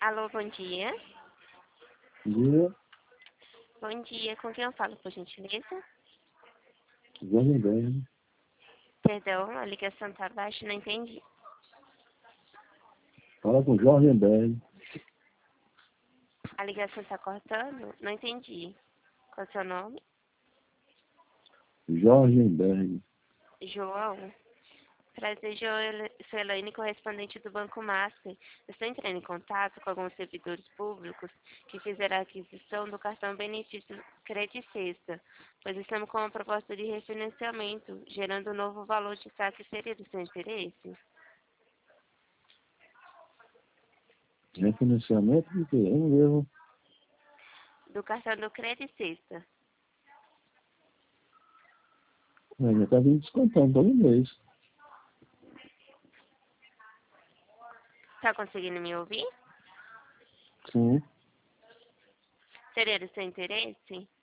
Alô, bom dia. Dia, Bom dia, com quem eu falo, por gentileza? Jovem Bem, Perdão, a ligação tá baixa, não entendi. fala com Jorge Bem, A ligação tá cortando? Não entendi. Qual é o seu nome? Jorge Bem. João. Prazer, sou Elaine, correspondente do Banco Master. Estou entrando em contato com alguns servidores públicos que fizeram a aquisição do cartão benefício Credit Sexta, pois estamos com uma proposta de refinanciamento, gerando um novo valor de saque. Seria do seu interesse? Refinanciamento de quê? Eu não devo. Do cartão do Credit Sexta. Mas já está vindo descontando todo mês. Está conseguindo me ouvir? Sim, Seria do seu interesse?